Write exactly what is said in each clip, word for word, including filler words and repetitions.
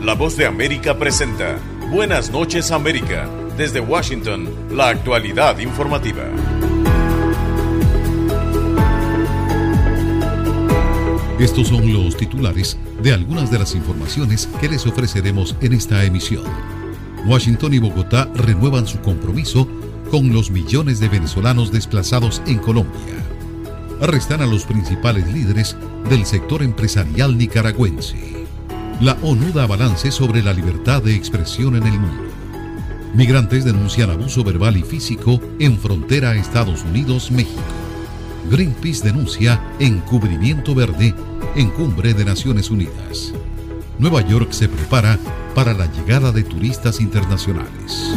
La Voz de América presenta Buenas noches América. Desde Washington, la actualidad informativa. Estos son los titulares de algunas de las informaciones que les ofreceremos en esta emisión. Washington y Bogotá renuevan su compromiso con los millones de venezolanos desplazados en Colombia. Arrestan a los principales líderes del sector empresarial nicaragüense. La ONU da balance sobre la libertad de expresión en el mundo. Migrantes denuncian abuso verbal y físico en frontera Estados Unidos-México. Greenpeace denuncia encubrimiento verde en cumbre de Naciones Unidas. Nueva York se prepara para la llegada de turistas internacionales.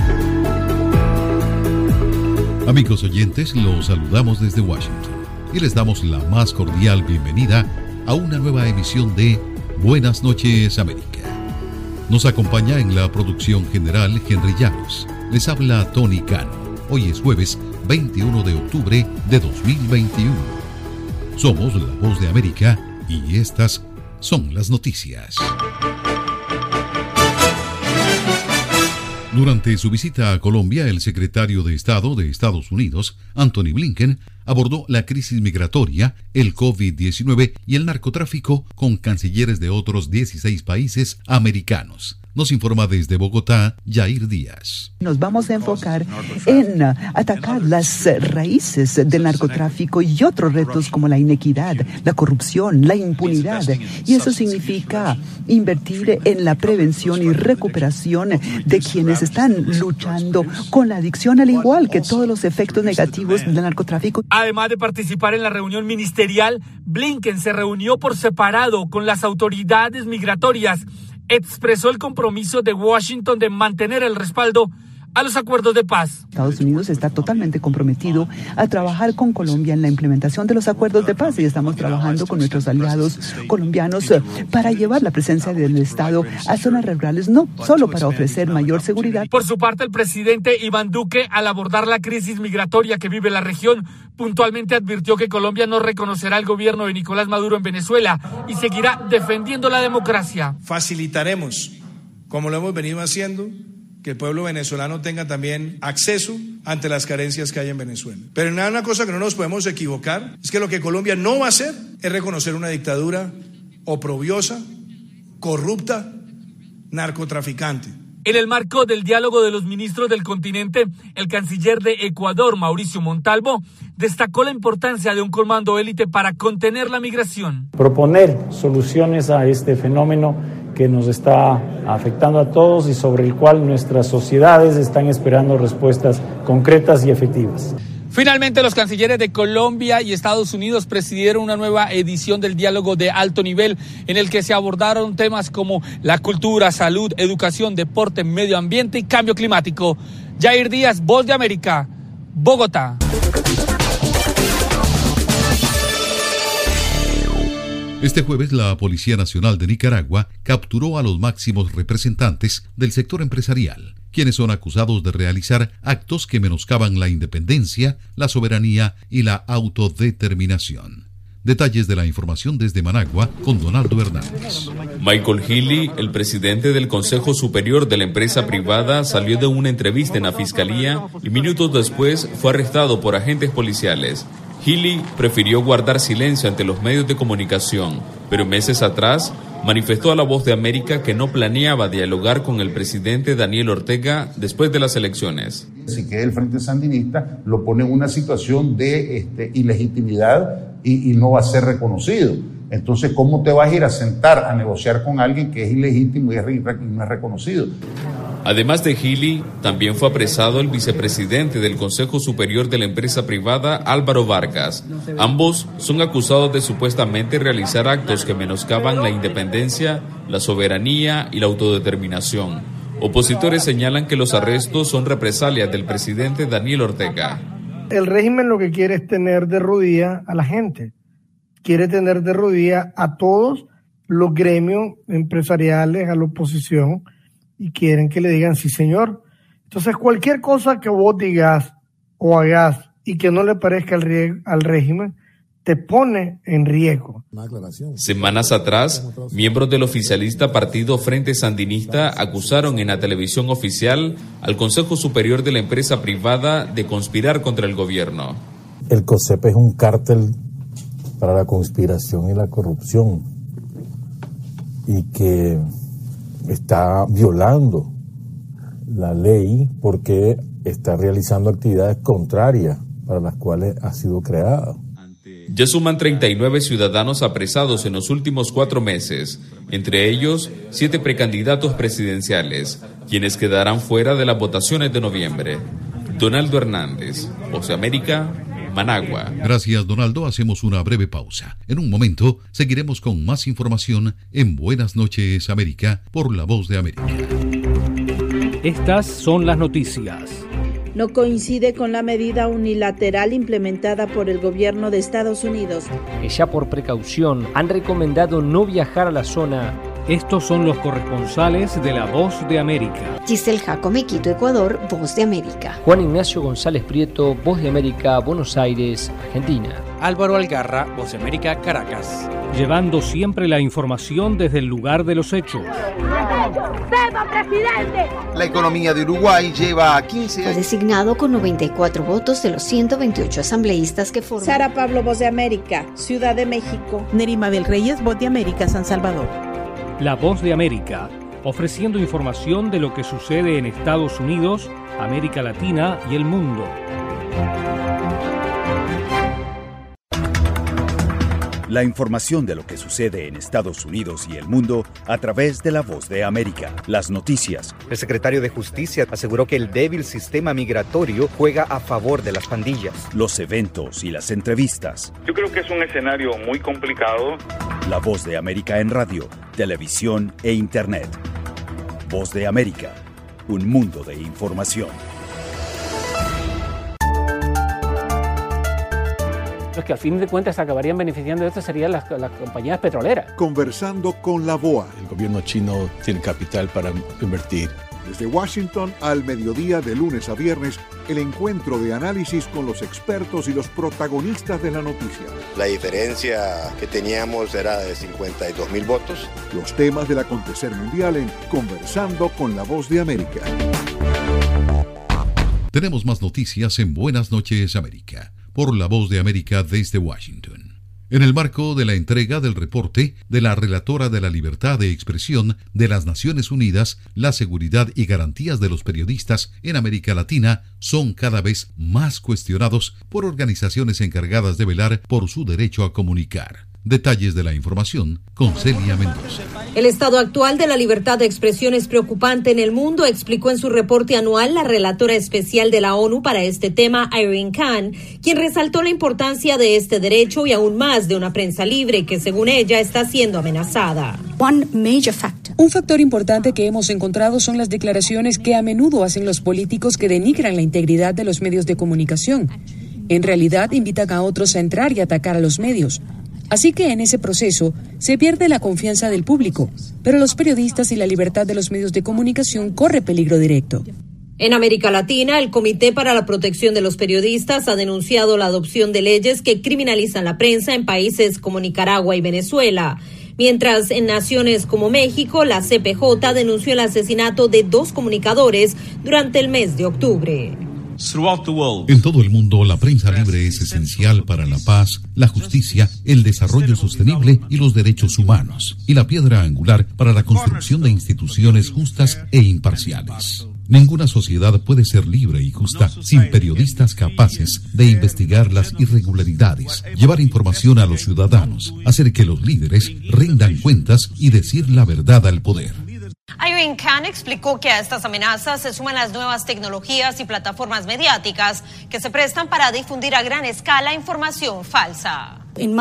Amigos oyentes, los saludamos desde Washington y les damos la más cordial bienvenida a una nueva emisión de Buenas noches América. Nos acompaña en la producción general Henry Llanos. Les habla Tony Cano. Hoy es jueves veintiuno de octubre de dos mil veintiuno. Somos La Voz de América y estas son las noticias. Durante su visita a Colombia, el secretario de Estado de Estados Unidos, Anthony Blinken, abordó la crisis migratoria, el COVID diecinueve y el narcotráfico con cancilleres de otros dieciséis países americanos. Nos informa desde Bogotá, Yair Díaz. Nos vamos a enfocar en atacar las raíces del narcotráfico y otros retos como la inequidad, la corrupción, la impunidad. Y eso significa invertir en la prevención y recuperación de quienes están luchando con la adicción, al igual que todos los efectos negativos del narcotráfico. Además de participar en la reunión ministerial, Blinken se reunió por separado con las autoridades migratorias. Expresó el compromiso de Washington de mantener el respaldo a los acuerdos de paz. Estados Unidos está totalmente comprometido a trabajar con Colombia en la implementación de los acuerdos de paz y estamos trabajando con nuestros aliados colombianos para llevar la presencia del Estado a zonas rurales, no solo para ofrecer mayor seguridad. Por su parte, el presidente Iván Duque, al abordar la crisis migratoria que vive la región, puntualmente advirtió que Colombia no reconocerá el gobierno de Nicolás Maduro en Venezuela y seguirá defendiendo la democracia. Facilitaremos, como lo hemos venido haciendo, que el pueblo venezolano tenga también acceso ante las carencias que hay en Venezuela. Pero en una cosa que no nos podemos equivocar es que lo que Colombia no va a hacer es reconocer una dictadura oprobiosa, corrupta, narcotraficante. En el marco del diálogo de los ministros del continente, el canciller de Ecuador, Mauricio Montalvo, destacó la importancia de un comando élite para contener la migración. Proponer soluciones a este fenómeno que nos está afectando a todos y sobre el cual nuestras sociedades están esperando respuestas concretas y efectivas. Finalmente, los cancilleres de Colombia y Estados Unidos presidieron una nueva edición del diálogo de alto nivel en el que se abordaron temas como la cultura, salud, educación, deporte, medio ambiente y cambio climático. Yair Díaz, Voz de América, Bogotá. Este jueves, la Policía Nacional de Nicaragua capturó a los máximos representantes del sector empresarial, quienes son acusados de realizar actos que menoscaban la independencia, la soberanía y la autodeterminación. Detalles de la información desde Managua con Donaldo Hernández. Michael Healy, el presidente del Consejo Superior de la empresa privada, salió de una entrevista en la Fiscalía y minutos después fue arrestado por agentes policiales. Healy prefirió guardar silencio ante los medios de comunicación, pero meses atrás manifestó a La Voz de América que no planeaba dialogar con el presidente Daniel Ortega después de las elecciones. Si que el Frente Sandinista lo pone en una situación de este, ilegitimidad y, y no va a ser reconocido. Entonces, ¿cómo te vas a ir a sentar a negociar con alguien que es ilegítimo y, es, y no es reconocido? Además de Healy, también fue apresado el vicepresidente del Consejo Superior de la empresa privada, Álvaro Vargas. Ambos son acusados de supuestamente realizar actos que menoscaban la independencia, la soberanía y la autodeterminación. Opositores señalan que los arrestos son represalias del presidente Daniel Ortega. El régimen lo que quiere es tener de rodilla a la gente. Quiere tener de rodilla a todos los gremios empresariales, a la oposición, y quieren que le digan sí, señor. Entonces, cualquier cosa que vos digas o hagas y que no le parezca al, re- al régimen, te pone en riesgo. Semanas atrás, miembros del oficialista Partido Frente Sandinista acusaron en la televisión oficial al Consejo Superior de la empresa privada de conspirar contra el gobierno. El COSEP es un cártel para la conspiración y la corrupción y que está violando la ley porque está realizando actividades contrarias para las cuales ha sido creada. Ya suman treinta y nueve ciudadanos apresados en los últimos cuatro meses, entre ellos siete precandidatos presidenciales, quienes quedarán fuera de las votaciones de noviembre. Donaldo Hernández, Voz de América, Managua. Gracias, Donaldo. Hacemos una breve pausa. En un momento seguiremos con más información en Buenas noches, América, por La Voz de América. Estas son las noticias. No coincide con la medida unilateral implementada por el gobierno de Estados Unidos. Ya por precaución han recomendado no viajar a la zona. Estos son los corresponsales de La Voz de América. Giselle Jacome, Quito, Ecuador, Voz de América. Juan Ignacio González Prieto, Voz de América, Buenos Aires, Argentina. Álvaro Algarra, Voz de América, Caracas. Llevando siempre la información desde el lugar de los hechos. ¡Viva, presidente! La economía de Uruguay lleva quince años. Fue designado con noventa y cuatro votos de los ciento veintiocho asambleístas que forman. Sara Pablo, Voz de América, Ciudad de México. Neri Mabel Reyes, Voz de América, San Salvador. La Voz de América, ofreciendo información de lo que sucede en Estados Unidos, América Latina y el mundo. La información de lo que sucede en Estados Unidos y el mundo a través de La Voz de América. Las noticias. El secretario de Justicia aseguró que el débil sistema migratorio juega a favor de las pandillas. Los eventos y las entrevistas. Yo creo que es un escenario muy complicado. La Voz de América en radio, televisión e internet. Voz de América, un mundo de información. Los que al fin de cuentas acabarían beneficiando de esto serían las, las compañías petroleras. Conversando con la B O A. El gobierno chino tiene capital para invertir. Desde Washington al mediodía de lunes a viernes, el encuentro de análisis con los expertos y los protagonistas de la noticia. La diferencia que teníamos era de cincuenta y dos mil votos. Los temas del acontecer mundial en Conversando con la Voz de América. Tenemos más noticias en Buenas noches, América, por La Voz de América desde Washington. En el marco de la entrega del reporte de la relatora de la libertad de expresión de las Naciones Unidas, la seguridad y garantías de los periodistas en América Latina son cada vez más cuestionados por organizaciones encargadas de velar por su derecho a comunicar. Detalles de la información con Celia Mendoza. El estado actual de la libertad de expresión es preocupante en el mundo, explicó en su reporte anual la relatora especial de la ONU para este tema, Irene Khan, quien resaltó la importancia de este derecho y aún más de una prensa libre que, según ella, está siendo amenazada. One major factor. Un factor importante que hemos encontrado son las declaraciones que a menudo hacen los políticos que denigran la integridad de los medios de comunicación. En realidad, invitan a otros a entrar y atacar a los medios. Así que en ese proceso se pierde la confianza del público, pero los periodistas y la libertad de los medios de comunicación corre peligro directo. En América Latina, el Comité para la Protección de los Periodistas ha denunciado la adopción de leyes que criminalizan la prensa en países como Nicaragua y Venezuela. Mientras en naciones como México, la C P J denunció el asesinato de dos comunicadores durante el mes de octubre. En todo el mundo, la prensa libre es esencial para la paz, la justicia, el desarrollo sostenible y los derechos humanos, y la piedra angular para la construcción de instituciones justas e imparciales. Ninguna sociedad puede ser libre y justa sin periodistas capaces de investigar las irregularidades, llevar información a los ciudadanos, hacer que los líderes rindan cuentas y decir la verdad al poder. Irene Khan explicó que a estas amenazas se suman las nuevas tecnologías y plataformas mediáticas que se prestan para difundir a gran escala información falsa.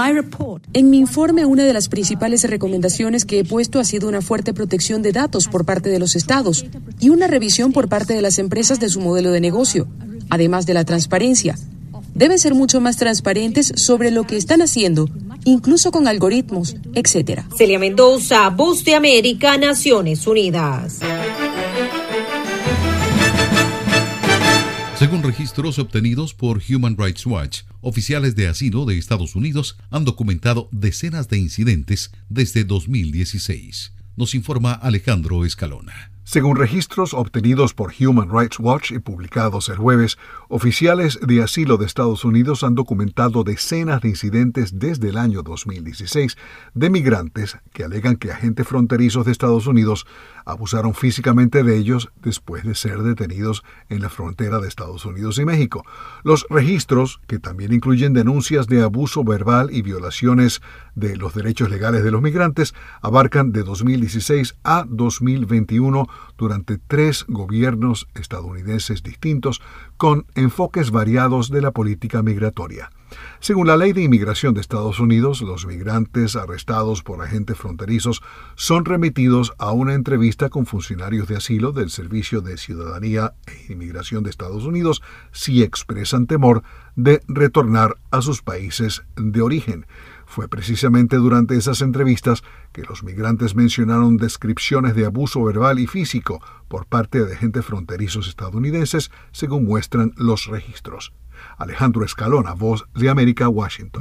En mi informe, una de las principales recomendaciones que he puesto ha sido una fuerte protección de datos por parte de los estados y una revisión por parte de las empresas de su modelo de negocio, además de la transparencia. Deben ser mucho más transparentes sobre lo que están haciendo, incluso con algoritmos, etcétera. Celia Mendoza, Voz de América, Naciones Unidas. Según registros obtenidos por Human Rights Watch, oficiales de asilo de Estados Unidos han documentado decenas de incidentes desde dos mil dieciséis. Nos informa Alejandro Escalona. Según registros obtenidos por Human Rights Watch y publicados el jueves, oficiales de asilo de Estados Unidos han documentado decenas de incidentes desde el año dos mil dieciséis de migrantes que alegan que agentes fronterizos de Estados Unidos abusaron físicamente de ellos después de ser detenidos en la frontera de Estados Unidos y México. Los registros, que también incluyen denuncias de abuso verbal y violaciones de los derechos legales de los migrantes, abarcan de dos mil dieciséis a dos mil veintiuno durante tres gobiernos estadounidenses distintos con enfoques variados de la política migratoria. Según la Ley de Inmigración de Estados Unidos, los migrantes arrestados por agentes fronterizos son remitidos a una entrevista con funcionarios de asilo del Servicio de Ciudadanía e Inmigración de Estados Unidos si expresan temor de retornar a sus países de origen. Fue precisamente durante esas entrevistas que los migrantes mencionaron descripciones de abuso verbal y físico por parte de agentes fronterizos estadounidenses, según muestran los registros. Alejandro Escalona, Voz de América, Washington.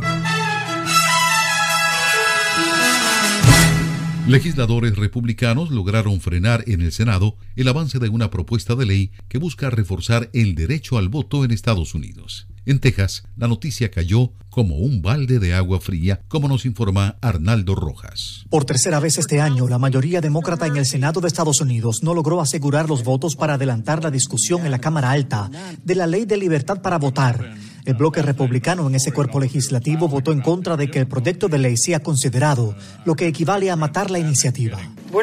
Legisladores republicanos lograron frenar en el Senado el avance de una propuesta de ley que busca reforzar el derecho al voto en Estados Unidos. En Texas, la noticia cayó como un balde de agua fría, como nos informa Arnaldo Rojas. Por tercera vez este año, la mayoría demócrata en el Senado de Estados Unidos no logró asegurar los votos para adelantar la discusión en la Cámara Alta de la Ley de Libertad para Votar. El bloque republicano en ese cuerpo legislativo votó en contra de que el proyecto de ley sea considerado, lo que equivale a matar la iniciativa.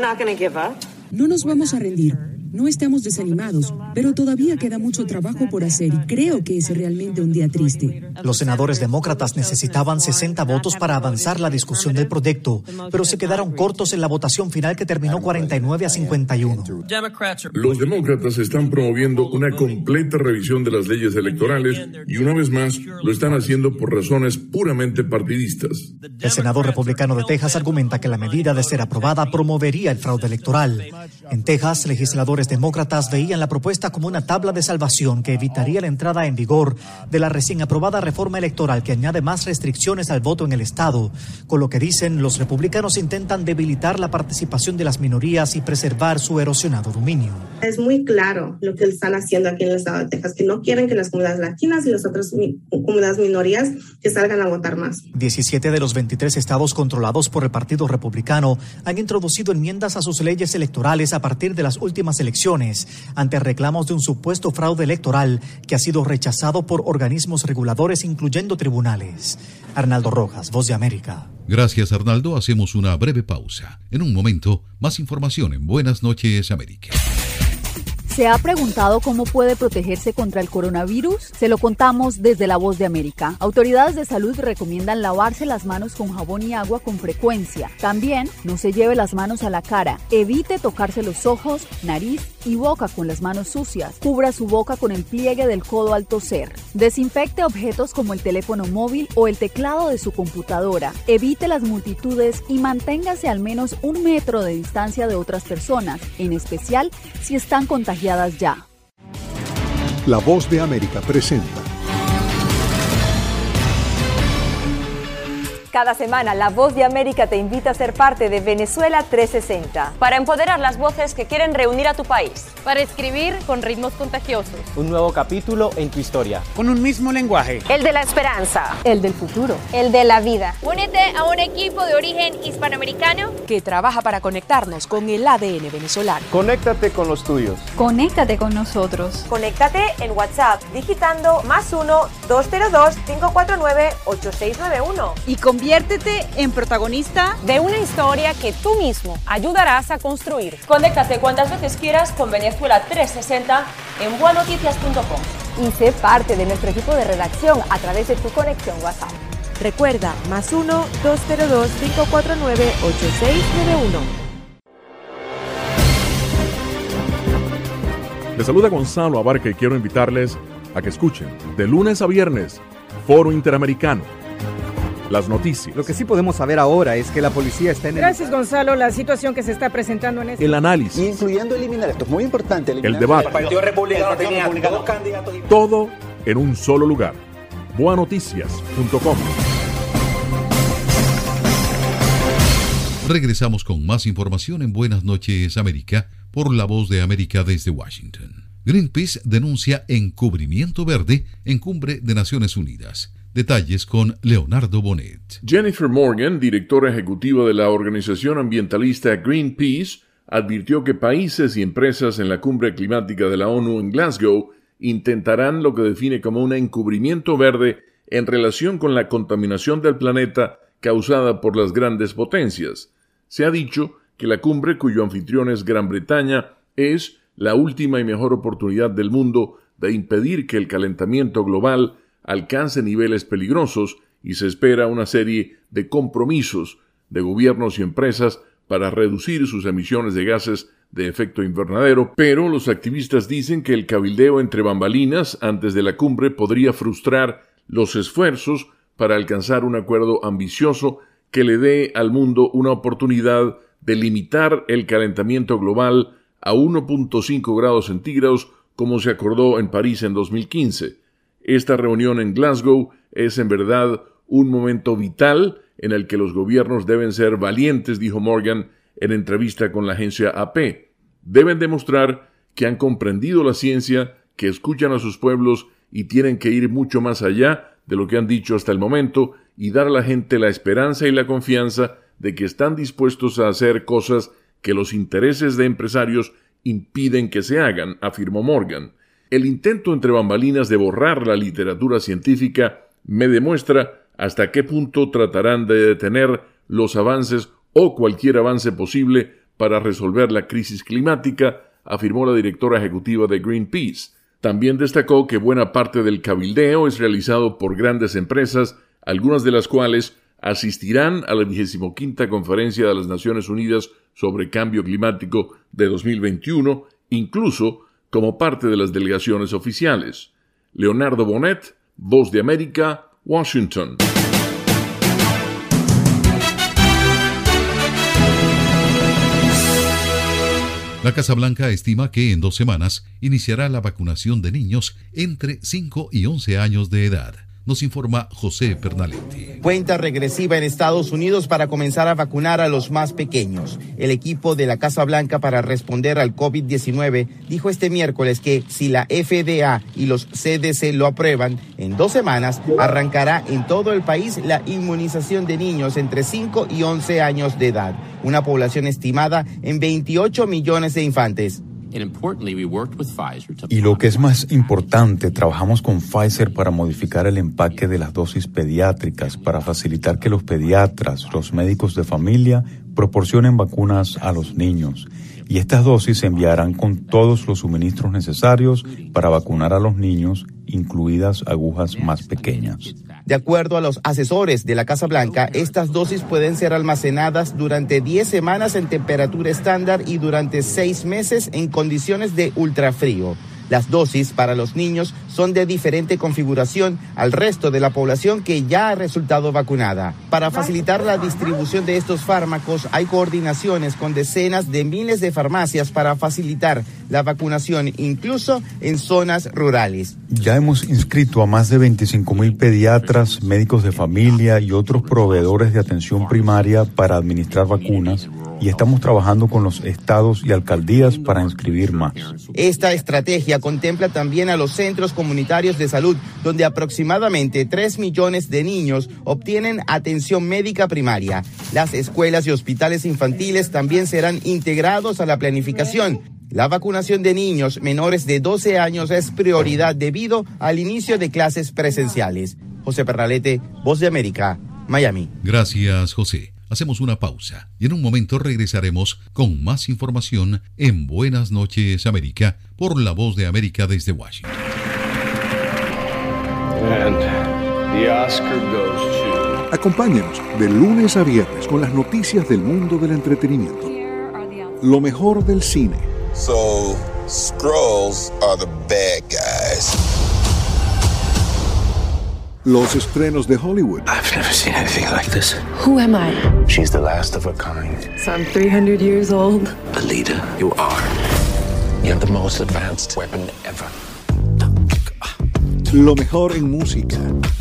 No nos vamos a rendir. No estamos desanimados, pero todavía queda mucho trabajo por hacer y creo que es realmente un día triste. Los senadores demócratas necesitaban sesenta votos para avanzar la discusión del proyecto, pero se quedaron cortos en la votación final que terminó cuarenta y nueve a cincuenta y uno. Los demócratas están promoviendo una completa revisión de las leyes electorales y una vez más lo están haciendo por razones puramente partidistas. El senador republicano de Texas argumenta que la medida de ser aprobada promovería el fraude electoral. En Texas, legisladores demócratas veían la propuesta como una tabla de salvación que evitaría la entrada en vigor de la recién aprobada reforma electoral que añade más restricciones al voto en el estado. Con lo que dicen, los republicanos intentan debilitar la participación de las minorías y preservar su erosionado dominio. Es muy claro lo que están haciendo aquí en el estado de Texas, que no quieren que las comunidades latinas y las otras mi- comunidades minorías que salgan a votar más. diecisiete de los veintitrés estados controlados por el Partido Republicano han introducido enmiendas a sus leyes electorales a partir de las últimas elecciones ante reclamos de un supuesto fraude electoral que ha sido rechazado por organismos reguladores, incluyendo tribunales. Arnaldo Rojas, Voz de América. Gracias, Arnaldo. Hacemos una breve pausa. En un momento, más información en Buenas noches, América. ¿Se ha preguntado cómo puede protegerse contra el coronavirus? Se lo contamos desde La Voz de América. Autoridades de salud recomiendan lavarse las manos con jabón y agua con frecuencia. También no se lleve las manos a la cara. Evite tocarse los ojos, nariz y boca con las manos sucias. Cubra su boca con el pliegue del codo al toser. Desinfecte objetos como el teléfono móvil o el teclado de su computadora. Evite las multitudes y manténgase al menos un metro de distancia de otras personas, en especial si están contagiadas ya. La Voz de América presenta. Cada semana, La Voz de América te invita a ser parte de Venezuela trescientos sesenta. Para empoderar las voces que quieren reunir a tu país. Para escribir con ritmos contagiosos. Un nuevo capítulo en tu historia. Con un mismo lenguaje. El de la esperanza. El del futuro. El de la vida. Únete a un equipo de origen hispanoamericano que trabaja para conectarnos con el A D N venezolano. Conéctate con los tuyos. Conéctate con nosotros. Conéctate en WhatsApp digitando más uno, dos cero dos, cinco cuatro nueve, ocho seis nueve uno. Y conviértete en protagonista de una historia que tú mismo ayudarás a construir. Conéctate cuantas veces quieras con Venezuela trescientos sesenta en buenoticias punto com. Y sé parte de nuestro equipo de redacción a través de tu conexión WhatsApp. Recuerda, más uno, dos cero dos, cinco cuatro nueve, ocho seis nueve uno. Les saluda Gonzalo Abarca y quiero invitarles a que escuchen de lunes a viernes Foro Interamericano, las noticias. Lo que sí podemos saber ahora es que la policía está en el... Gracias, Gonzalo. La situación que se está presentando en este... El análisis. Incluyendo eliminar, esto es muy importante. El debate. El Partido Republicano tenía dos candidatos. Todo en un solo lugar. boa noticias punto com. Regresamos con más información en Buenas Noches América por La Voz de América desde Washington. Greenpeace denuncia encubrimiento verde en cumbre de Naciones Unidas. Detalles con Leonardo Bonet. Jennifer Morgan, directora ejecutiva de la organización ambientalista Greenpeace, advirtió que países y empresas en la cumbre climática de la ONU en Glasgow intentarán lo que define como un encubrimiento verde en relación con la contaminación del planeta causada por las grandes potencias. Se ha dicho que la cumbre, cuyo anfitrión es Gran Bretaña, es la última y mejor oportunidad del mundo de impedir que el calentamiento global alcance niveles peligrosos y se espera una serie de compromisos de gobiernos y empresas para reducir sus emisiones de gases de efecto invernadero, pero los activistas dicen que el cabildeo entre bambalinas antes de la cumbre podría frustrar los esfuerzos para alcanzar un acuerdo ambicioso que le dé al mundo una oportunidad de limitar el calentamiento global a uno punto cinco grados centígrados como se acordó en París en dos mil quince. Esta reunión en Glasgow es en verdad un momento vital en el que los gobiernos deben ser valientes, dijo Morgan en entrevista con la agencia A P. Deben demostrar que han comprendido la ciencia, que escuchan a sus pueblos y tienen que ir mucho más allá de lo que han dicho hasta el momento y dar a la gente la esperanza y la confianza de que están dispuestos a hacer cosas que los intereses de empresarios impiden que se hagan, afirmó Morgan. El intento entre bambalinas de borrar la literatura científica me demuestra hasta qué punto tratarán de detener los avances o cualquier avance posible para resolver la crisis climática, afirmó la directora ejecutiva de Greenpeace. También destacó que buena parte del cabildeo es realizado por grandes empresas, algunas de las cuales asistirán a la vigesimoquinta Conferencia de las Naciones Unidas sobre Cambio Climático de dos mil veintiuno, incluso como parte de las delegaciones oficiales. Leonardo Bonet, Voz de América, Washington. La Casa Blanca estima que en dos semanas iniciará la vacunación de niños entre cinco y once años de edad. Nos informa José Pernalete. Cuenta regresiva en Estados Unidos para comenzar a vacunar a los más pequeños. El equipo de la Casa Blanca para responder al COVID diecinueve dijo este miércoles que si la F D A y los C D C lo aprueban, en dos semanas arrancará en todo el país la inmunización de niños entre cinco y once años de edad, una población estimada en veintiocho millones de infantes. Y lo que es más importante, trabajamos con Pfizer para modificar el empaque de las dosis pediátricas para facilitar que los pediatras, los médicos de familia, proporcionen vacunas a los niños. Y estas dosis se enviarán con todos los suministros necesarios para vacunar a los niños, incluidas agujas más pequeñas. De acuerdo a los asesores de la Casa Blanca, estas dosis pueden ser almacenadas durante diez semanas en temperatura estándar y durante seis meses en condiciones de ultrafrío. Las dosis para los niños son de diferente configuración al resto de la población que ya ha resultado vacunada. Para facilitar la distribución de estos fármacos, hay coordinaciones con decenas de miles de farmacias para facilitar la vacunación, incluso en zonas rurales. Ya hemos inscrito a más de veinticinco mil pediatras, médicos de familia y otros proveedores de atención primaria para administrar vacunas, y estamos trabajando con los estados y alcaldías para inscribir más. Esta estrategia contempla también a los centros comunitarios de salud, donde aproximadamente tres millones de niños obtienen atención médica primaria. Las escuelas y hospitales infantiles también serán integrados a la planificación. La vacunación de niños menores de doce años es prioridad debido al inicio de clases presenciales. José Pernalete, Voz de América, Miami. Gracias, José. Hacemos una pausa y en un momento regresaremos con más información en Buenas Noches América por La Voz de América desde Washington. And the Oscar goes to... Acompáñenos de lunes a viernes con las noticias del mundo del entretenimiento. Lo mejor del cine. So, Skrulls are the bad guys. los estrenos de Hollywood. I've never seen anything like this. Who am I? She's the last of her kind. So I'm three hundred years old. Alita, you are. You have the most advanced weapon ever. Lo mejor en música.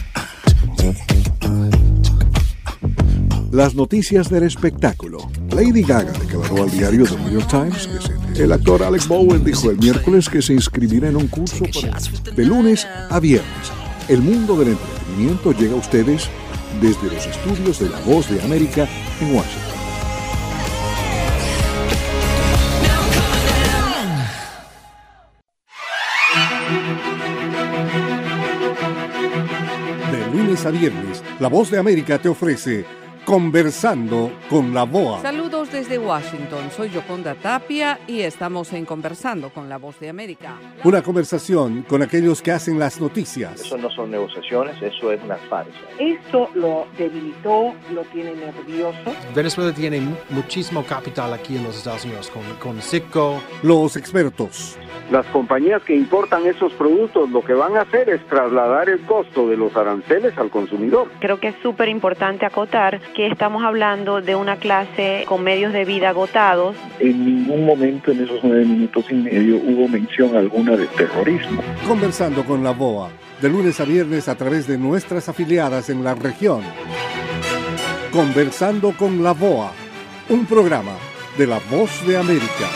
Las noticias del espectáculo. Lady Gaga declaró al diario The New York Times que se... El actor Alec Baldwin dijo el miércoles que se inscribirá en un curso para... de lunes a viernes. El mundo del entretenimiento llega a ustedes desde los estudios de La Voz de América en Washington. De lunes a viernes, La Voz de América te ofrece Conversando con la B O A. Saludos desde Washington, soy Yoconda Tapia y estamos en Conversando con la Voz de América. Una conversación con aquellos que hacen las noticias. Eso no son negociaciones, eso es una farsa. Esto lo debilitó, lo tiene nervioso. Venezuela tiene muchísimo capital aquí en los Estados Unidos, con, con Citgo. Los expertos. Las compañías que importan esos productos lo que van a hacer es trasladar el costo de los aranceles al consumidor. Creo que es súper importante acotar que estamos hablando de una clase con medios de vida agotados. En ningún momento en esos nueve minutos y medio hubo mención alguna de terrorismo. Conversando con la B O A, de lunes a viernes a través de nuestras afiliadas en la región. Conversando con la B O A, un programa de La Voz de América.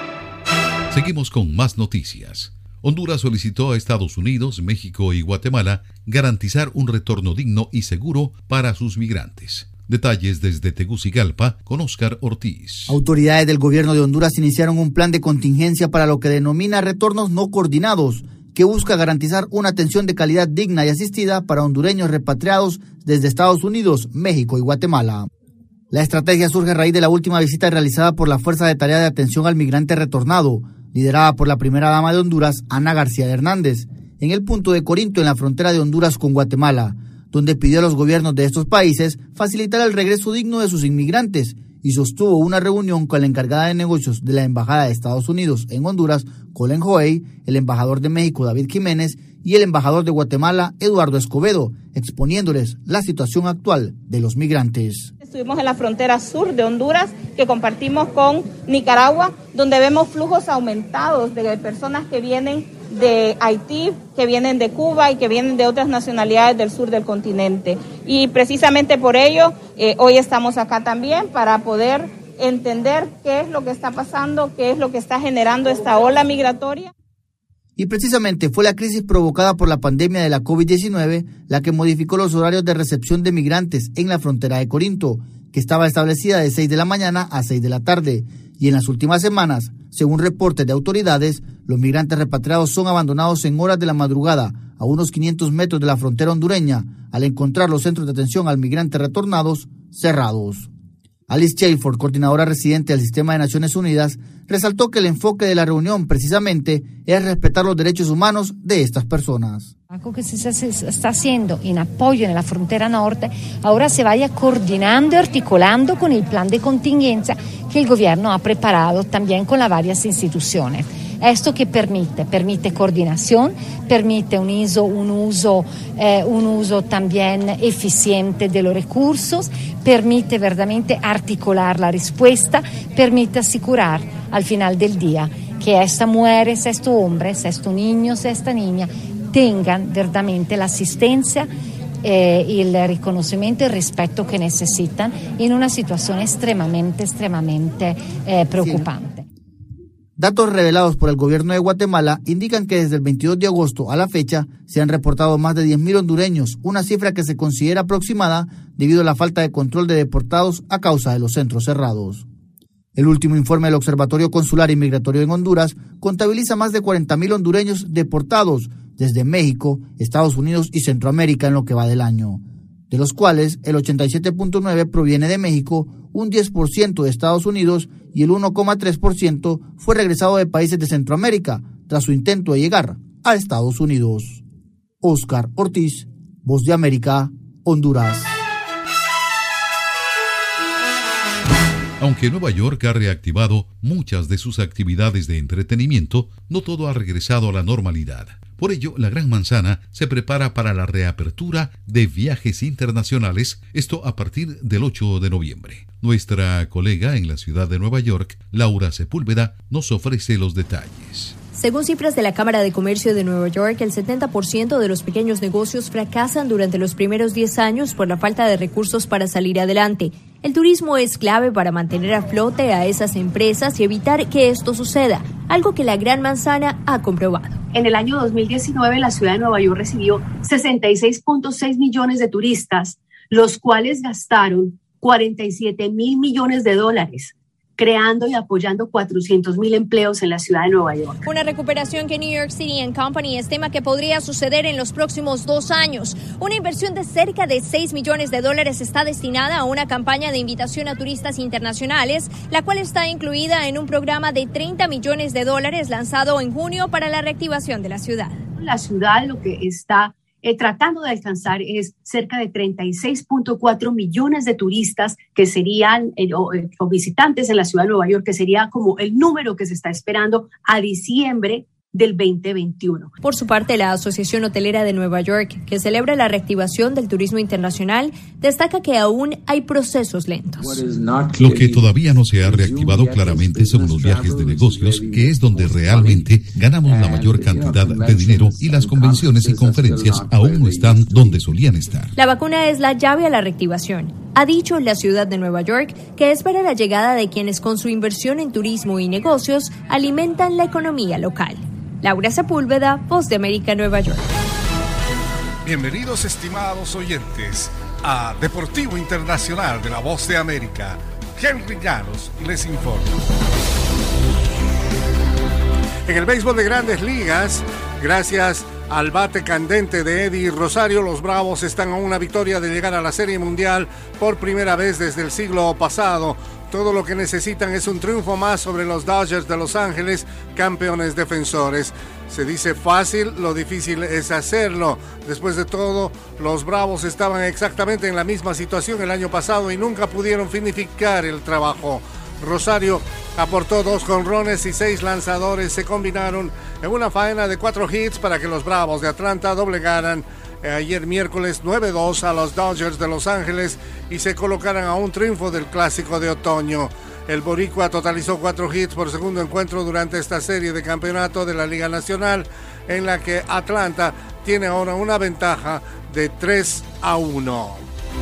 Seguimos con más noticias. Honduras solicitó a Estados Unidos, México y Guatemala garantizar un retorno digno y seguro para sus migrantes. Detalles desde Tegucigalpa con Óscar Ortiz. Autoridades del gobierno de Honduras iniciaron un plan de contingencia para lo que denomina retornos no coordinados, que busca garantizar una atención de calidad digna y asistida para hondureños repatriados desde Estados Unidos, México y Guatemala. La estrategia surge a raíz de la última visita realizada por la Fuerza de Tarea de Atención al Migrante Retornado, liderada por la primera dama de Honduras, Ana García de Hernández, en el punto de Corinto, en la frontera de Honduras con Guatemala, donde pidió a los gobiernos de estos países facilitar el regreso digno de sus inmigrantes y sostuvo una reunión con la encargada de negocios de la Embajada de Estados Unidos en Honduras, Colin Hoey, el embajador de México, David Jiménez, y el embajador de Guatemala, Eduardo Escobedo, exponiéndoles la situación actual de los migrantes. Estuvimos en la frontera sur de Honduras, que compartimos con Nicaragua, donde vemos flujos aumentados de personas que vienen de Haití, que vienen de Cuba y que vienen de otras nacionalidades del sur del continente. Y precisamente por ello, eh, hoy estamos acá también para poder entender qué es lo que está pasando, qué es lo que está generando esta ola migratoria. Y precisamente fue la crisis provocada por la pandemia de la COVID diecinueve la que modificó los horarios de recepción de migrantes en la frontera de Corinto, que estaba establecida de seis de la mañana a seis de la tarde. Y en las últimas semanas, según reportes de autoridades, los migrantes repatriados son abandonados en horas de la madrugada a unos quinientos metros de la frontera hondureña, al encontrar los centros de atención al migrante retornados cerrados. Alice Chalford, coordinadora residente del Sistema de Naciones Unidas, resaltó que el enfoque de la reunión precisamente es respetar los derechos humanos de estas personas. Algo que se está haciendo en apoyo en la frontera norte, ahora se vaya coordinando y articulando con el plan de contingencia que el gobierno ha preparado también con las varias instituciones. Esto que permite, permite coordinación, permite un uso, un uso, eh, un uso también eficiente de los recursos, permite verdaderamente articular la respuesta, permite asegurar al final del día que esta mujer, sea este hombre, sea este niño, sea esta niña, tengan verdaderamente la asistencia, eh, el reconocimiento y el respeto que necesitan en una situación extremadamente, extremadamente eh, preocupante. Datos revelados por el gobierno de Guatemala indican que desde el veintidós de agosto a la fecha se han reportado más de diez mil hondureños, una cifra que se considera aproximada debido a la falta de control de deportados a causa de los centros cerrados. El último informe del Observatorio Consular y Migratorio en Honduras contabiliza más de cuarenta mil hondureños deportados desde México, Estados Unidos y Centroamérica en lo que va del año, de los cuales el ochenta y siete punto nueve por ciento proviene de México, un diez por ciento de Estados Unidos y el uno coma tres por ciento fue regresado de países de Centroamérica tras su intento de llegar a Estados Unidos. Óscar Ortiz, Voz de América, Honduras. Aunque Nueva York ha reactivado muchas de sus actividades de entretenimiento, no todo ha regresado a la normalidad. Por ello, la Gran Manzana se prepara para la reapertura de viajes internacionales, esto a partir del ocho de noviembre. Nuestra colega en la ciudad de Nueva York, Laura Sepúlveda, nos ofrece los detalles. Según cifras de la Cámara de Comercio de Nueva York, el setenta por ciento de los pequeños negocios fracasan durante los primeros diez años por la falta de recursos para salir adelante. El turismo es clave para mantener a flote a esas empresas y evitar que esto suceda, algo que la Gran Manzana ha comprobado. En el año dos mil diecinueve, la ciudad de Nueva York recibió sesenta y seis punto seis millones de turistas, los cuales gastaron cuarenta y siete mil millones de dólares, creando y apoyando cuatrocientos mil empleos en la ciudad de Nueva York. Una recuperación que New York City and Company estima que podría suceder en los próximos dos años. Una inversión de cerca de seis millones de dólares está destinada a una campaña de invitación a turistas internacionales, la cual está incluida en un programa de treinta millones de dólares lanzado en junio para la reactivación de la ciudad. La ciudad lo que está Eh, tratando de alcanzar es cerca de treinta y seis punto cuatro millones de turistas que serían eh, o, eh, o visitantes en la ciudad de Nueva York, que sería como el número que se está esperando a diciembre del veinte veintiuno. Por su parte, la Asociación Hotelera de Nueva York, que celebra la reactivación del turismo internacional, destaca que aún hay procesos lentos. Lo que todavía no se ha reactivado claramente son los viajes de negocios, que es donde realmente ganamos la mayor cantidad de dinero, y las convenciones y conferencias aún no están donde solían estar. La vacuna es la llave a la reactivación. Ha dicho la ciudad de Nueva York que espera la llegada de quienes con su inversión en turismo y negocios alimentan la economía local. Laura Sepúlveda, Voz de América, Nueva York. Bienvenidos, estimados oyentes, a Deportivo Internacional de la Voz de América. Henry Llanos les informa. En el béisbol de Grandes Ligas, gracias al bate candente de Eddie Rosario, los Bravos están a una victoria de llegar a la Serie Mundial por primera vez desde el siglo pasado. Todo lo que necesitan es un triunfo más sobre los Dodgers de Los Ángeles, campeones defensores. Se dice fácil, lo difícil es hacerlo. Después de todo, los Bravos estaban exactamente en la misma situación el año pasado y nunca pudieron finiquitar el trabajo. Rosario aportó dos jonrones y seis lanzadores. Se combinaron en una faena de cuatro hits para que los Bravos de Atlanta doblegaran ayer miércoles nueve dos a los Dodgers de Los Ángeles y se colocaran a un triunfo del Clásico de Otoño. El boricua totalizó cuatro hits por segundo encuentro durante esta serie de campeonato de la Liga Nacional, en la que Atlanta tiene ahora una ventaja de tres a uno.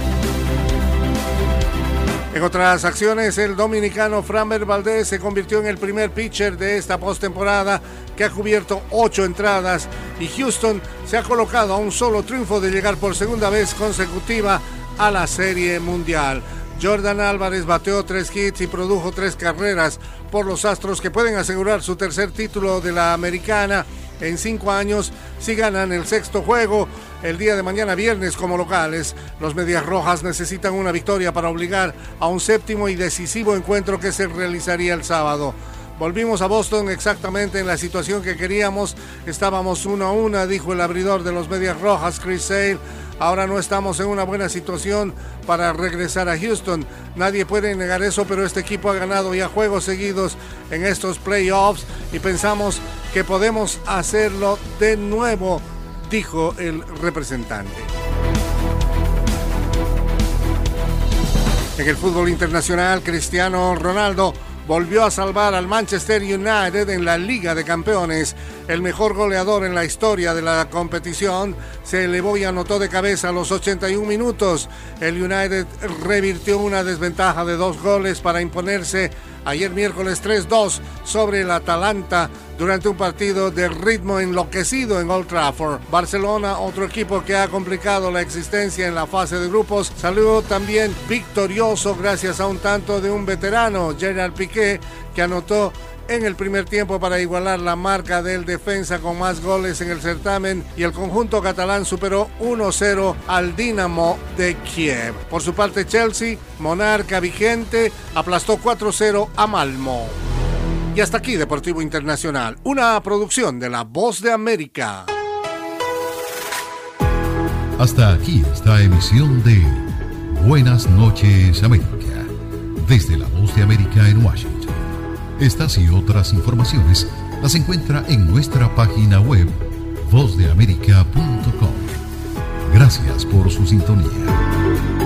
En otras acciones, el dominicano Framber Valdez se convirtió en el primer pitcher de esta postemporada que ha cubierto ocho entradas, y Houston se ha colocado a un solo triunfo de llegar por segunda vez consecutiva a la Serie Mundial. Jordan Álvarez bateó tres hits y produjo tres carreras por los Astros, que pueden asegurar su tercer título de la Americana en cinco años si ganan el sexto juego el día de mañana viernes como locales. Los Medias Rojas necesitan una victoria para obligar a un séptimo y decisivo encuentro que se realizaría el sábado. Volvimos a Boston exactamente en la situación que queríamos. Estábamos uno a uno, dijo el abridor de los Medias Rojas, Chris Sale. Ahora no estamos en una buena situación para regresar a Houston. Nadie puede negar eso, pero este equipo ha ganado ya juegos seguidos en estos playoffs y pensamos que podemos hacerlo de nuevo, dijo el representante. En el fútbol internacional, Cristiano Ronaldo volvió a salvar al Manchester United en la Liga de Campeones. El mejor goleador en la historia de la competición se elevó y anotó de cabeza a los ochenta y un minutos. El United revirtió una desventaja de dos goles para imponerse ayer miércoles tres dos sobre el Atalanta durante un partido de ritmo enloquecido en Old Trafford. Barcelona, otro equipo que ha complicado la existencia en la fase de grupos, salió también victorioso gracias a un tanto de un veterano, Gerard Piqué, que anotó en el primer tiempo para igualar la marca del defensa con más goles en el certamen, y el conjunto catalán superó uno cero al Dinamo de Kiev. Por su parte, Chelsea, monarca vigente, aplastó cuatro cero a Malmö. Y hasta aquí Deportivo Internacional, una producción de La Voz de América. Hasta aquí esta emisión de Buenas noches, América, desde La Voz de América en Washington. Estas y otras informaciones las encuentra en nuestra página web voz de américa punto com. Gracias por su sintonía.